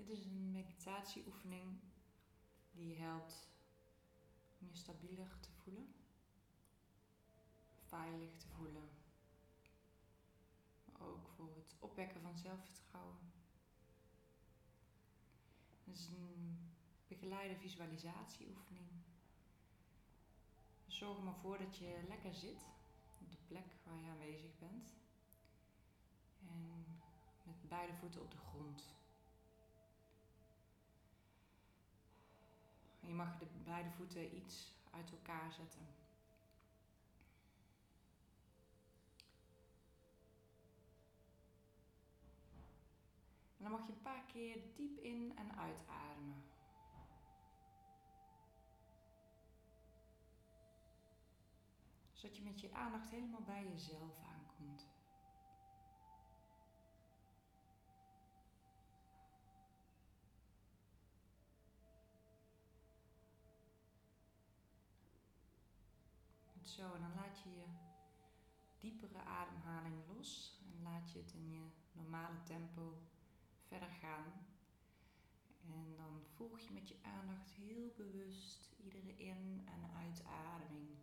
Dit is een meditatieoefening die je helpt om je stabieler te voelen, veilig te voelen, maar ook voor het opwekken van zelfvertrouwen. Het is een begeleide visualisatieoefening. Zorg er maar voor dat je lekker zit op de plek waar je aanwezig bent en met beide voeten op de grond. Je mag de beide voeten iets uit elkaar zetten. En dan mag je een paar keer diep in- en uitademen. Zodat je met je aandacht helemaal bij jezelf aankomt. Goed zo, en dan laat je je diepere ademhaling los en laat je het in je normale tempo verder gaan. En dan volg je met je aandacht heel bewust iedere in- en uitademing.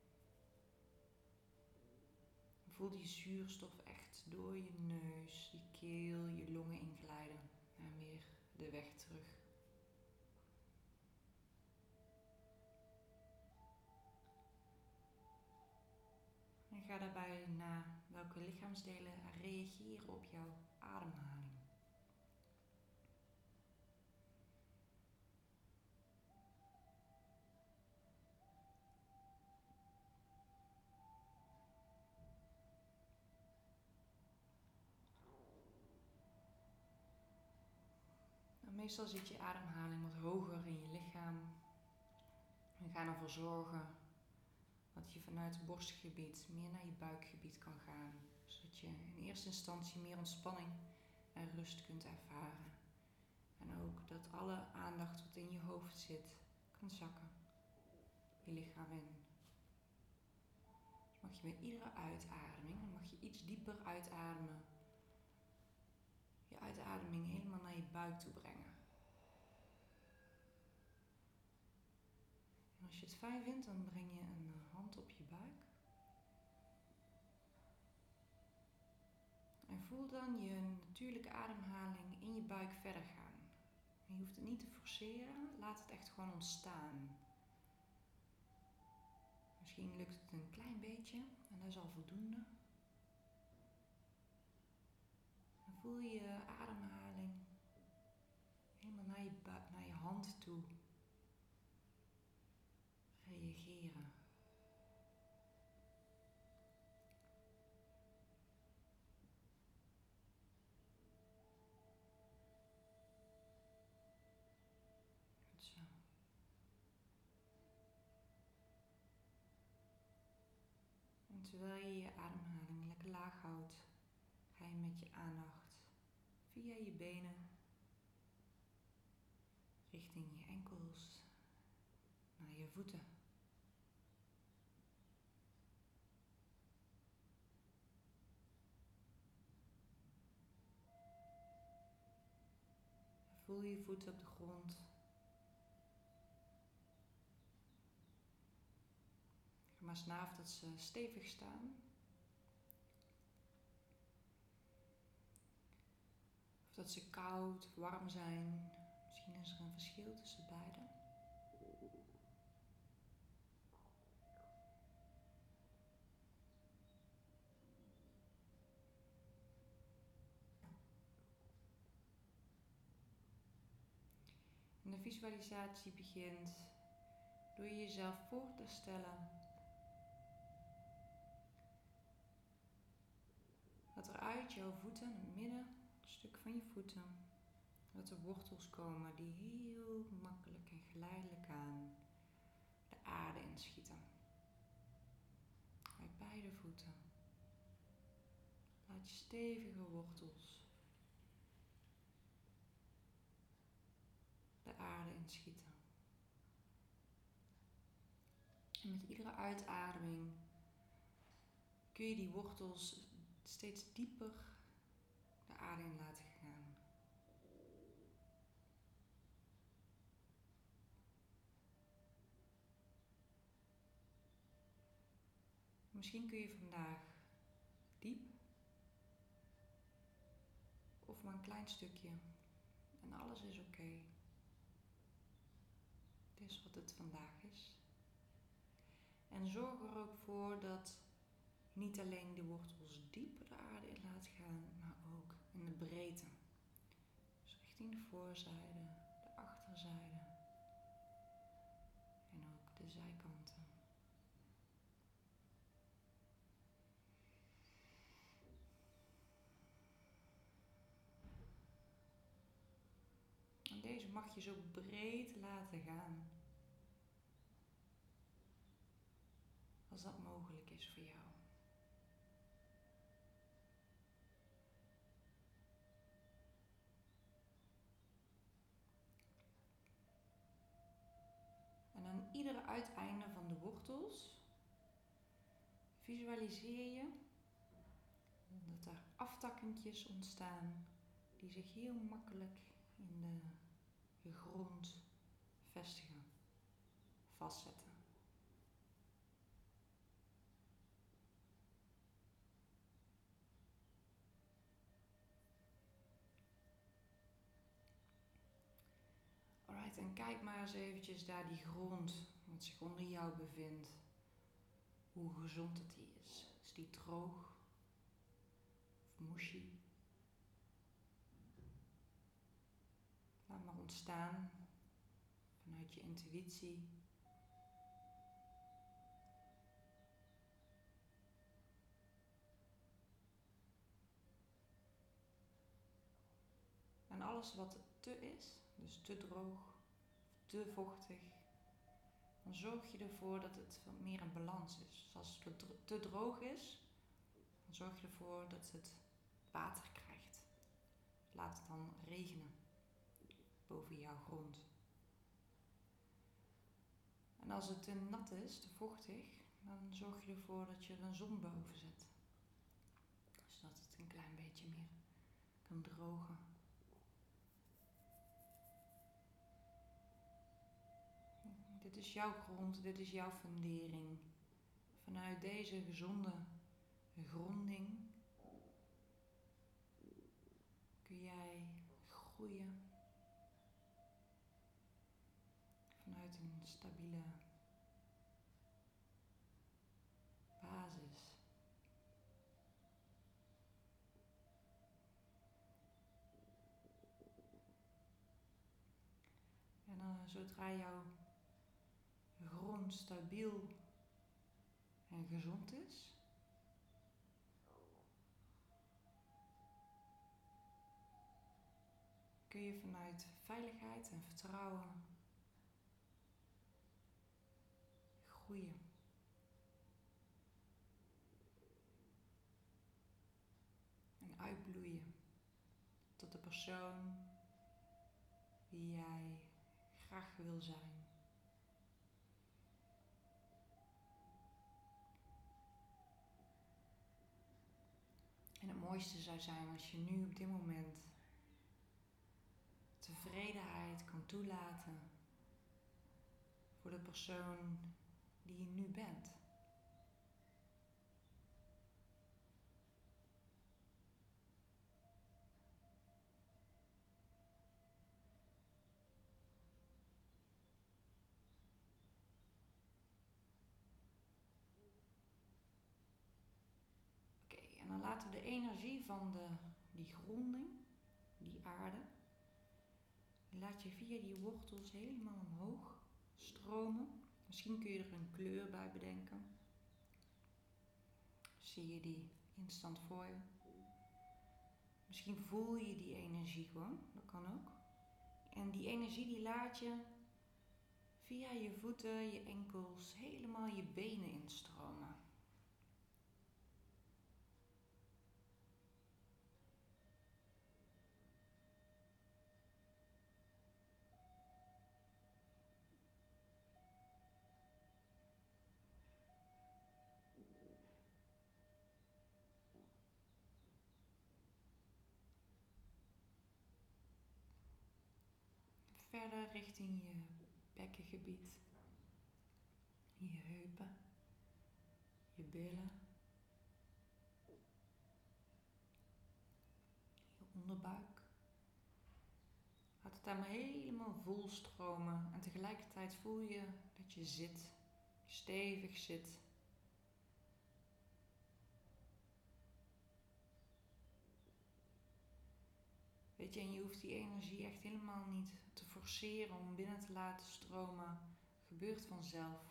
Voel die zuurstof echt door je neus, je keel, je longen inglijden en weer de weg terug. En ga daarbij na welke lichaamsdelen reageren op jouw ademhaling. Nou, meestal zit je ademhaling wat hoger in je lichaam. En ga ervoor zorgen dat je vanuit het borstgebied meer naar je buikgebied kan gaan. Zodat je in eerste instantie meer ontspanning en rust kunt ervaren. En ook dat alle aandacht wat in je hoofd zit kan zakken. Je lichaam in. Dus mag je met iedere uitademing, dan mag je iets dieper uitademen. Je uitademing helemaal naar je buik toe brengen. En als je het fijn vindt, dan breng je een hand op je buik. En voel dan je natuurlijke ademhaling in je buik verder gaan. En je hoeft het niet te forceren, laat het echt gewoon ontstaan. Misschien lukt het een klein beetje en dat is al voldoende. Dan voel je je ademhaling helemaal naar je hand toe reageren. Goed zo. En terwijl je je ademhaling lekker laag houdt, ga je met je aandacht via je benen richting je enkels naar je voeten. Voel je voeten op de grond. Ga maar eens na of dat ze stevig staan. Of dat ze koud of warm zijn. Misschien is er een verschil tussen beide. En de visualisatie begint door je jezelf voor te stellen dat er uit jouw voeten, het midden, een stuk van je voeten, dat er wortels komen die heel makkelijk en geleidelijk aan de aarde inschieten. Uit beide voeten. Laat je stevige wortels de aarde inschieten. En met iedere uitademing kun je die wortels steeds dieper de aarde in laten gaan. Misschien kun je vandaag diep of maar een klein stukje. En alles is oké. Het is wat het vandaag is. En zorg er ook voor dat je niet alleen de wortels diep de aarde in laat gaan, maar ook in de breedte. Dus richting de voorzijde, de achterzijde en ook de zijkanten. En deze mag je zo breed laten gaan als dat mogelijk is voor jou. En aan iedere uiteinde van de wortels visualiseer je dat er aftakkentjes ontstaan die zich heel makkelijk in de grond vestigen, vastzetten. Alright, en kijk maar eens eventjes naar die grond wat zich onder jou bevindt. Hoe gezond het die is. Is die droog? Of mushy? Laat maar ontstaan vanuit je intuïtie. En alles wat te is, dus te droog, te vochtig, dan zorg je ervoor dat het wat meer in balans is. Dus als het te droog is, dan zorg je ervoor dat het water krijgt. Laat het dan regenen boven jouw grond. En als het te nat is, te vochtig, dan zorg je ervoor dat je er een zon boven zet. Zodat het een klein beetje meer kan drogen. Dit is jouw grond, dit is jouw fundering. Vanuit deze gezonde gronding kun jij groeien vanuit een stabiele basis. En dan zodra jouw grond stabiel en gezond is, kun je vanuit veiligheid en vertrouwen groeien. En uitbloeien tot de persoon die jij graag wil zijn. En het mooiste zou zijn als je nu op dit moment tevredenheid kan toelaten voor de persoon die je nu bent. Oké, en dan laten we de energie van die gronding, die aarde, die laat je via die wortels helemaal omhoog stromen. Misschien kun je er een kleur bij bedenken. Zie je die instant voor je? Misschien voel je die energie gewoon, dat kan ook. En die energie die laat je via je voeten, je enkels, helemaal je benen instromen. Verder richting je bekkengebied, je heupen, je billen. onderbuik. Laat het daar maar helemaal vol stromen. En tegelijkertijd voel je dat je zit. Stevig zit. Weet je, en je hoeft die energie echt helemaal niet te forceren om binnen te laten stromen. Het gebeurt vanzelf.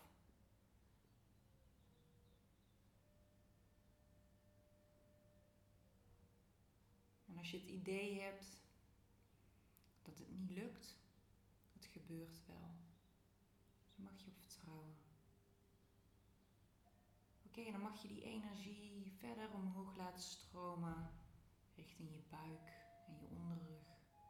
En als je het idee hebt dat het niet lukt, het gebeurt wel. Dus daar mag je op vertrouwen. Oké, en dan mag je die energie verder omhoog laten stromen richting je buik en je onderrug.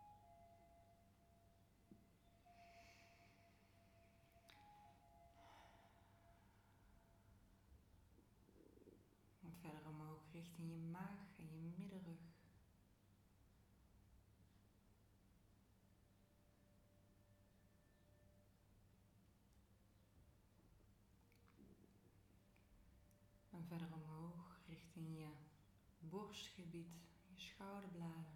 En verder omhoog richting je maag en je middenrug. En verder omhoog richting je borstgebied, je schouderbladen.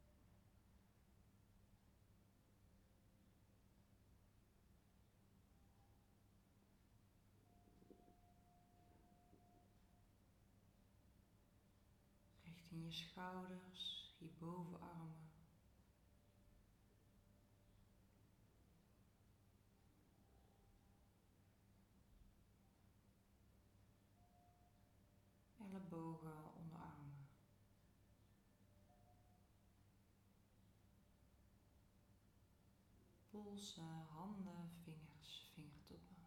Richting je schouders, je bovenarmen. Ellebogen, onderarmen. Polsen, handen, vingers, vingertoppen.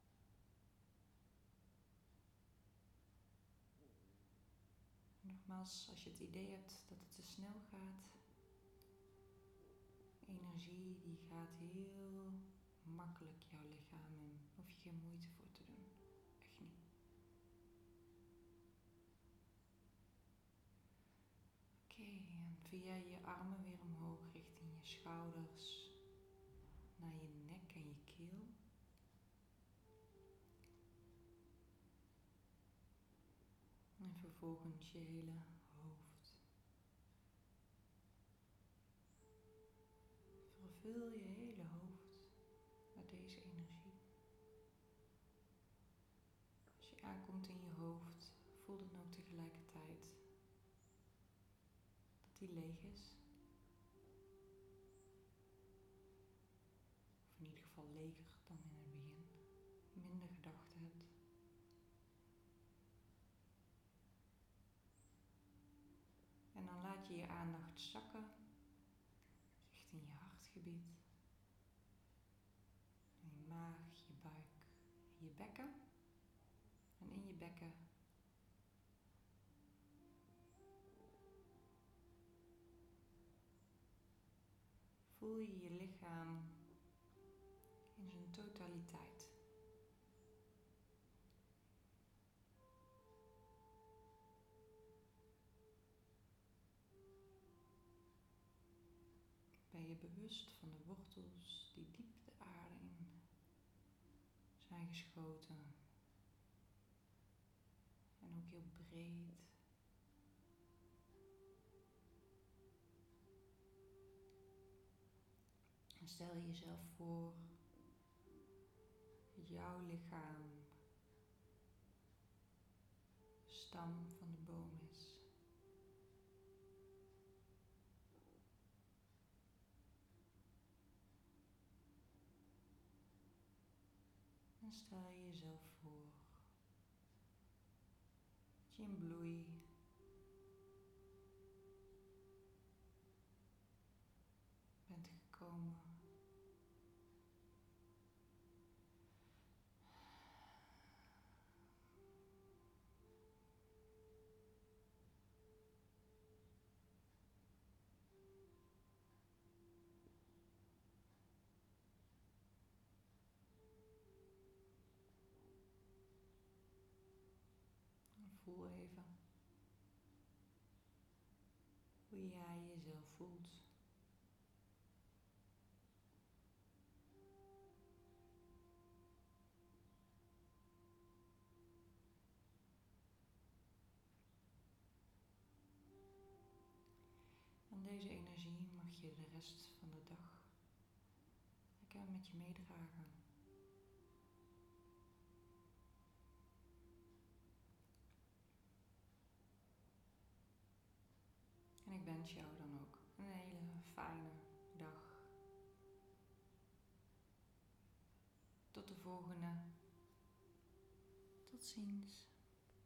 Nogmaals, als je het idee hebt dat het te snel gaat, energie die gaat heel makkelijk jouw lichaam in. Daar hoef je geen moeite voor te doen. Echt niet. Oké, en via je armen weer omhoog richting je schouders, naar je nek en je keel. En vervolgens je hele hoofd. Vervul je hele hoofd met deze energie. Als je aankomt in je hoofd, voel dan ook tegelijkertijd dat die leeg is. Of in ieder geval leger dan in het begin. Minder gedachten hebt. En dan laat je je aandacht zakken richting je hartgebied. En je maag, je buik en je bekken. En in je bekken voel je je lichaam in zijn totaliteit. Ben je bewust van de wortels die diep de aarde in zijn geschoten. En ook heel breed. En stel je jezelf voor dat jouw lichaam de stam van de boom is. En stel je jezelf voor dat je in bloei bent gekomen. En voel even hoe jij jezelf voelt. En deze energie mag je de rest van de dag lekker met je meedragen. En ik wens jou dan ook een hele fijne dag. Tot de volgende. Tot ziens.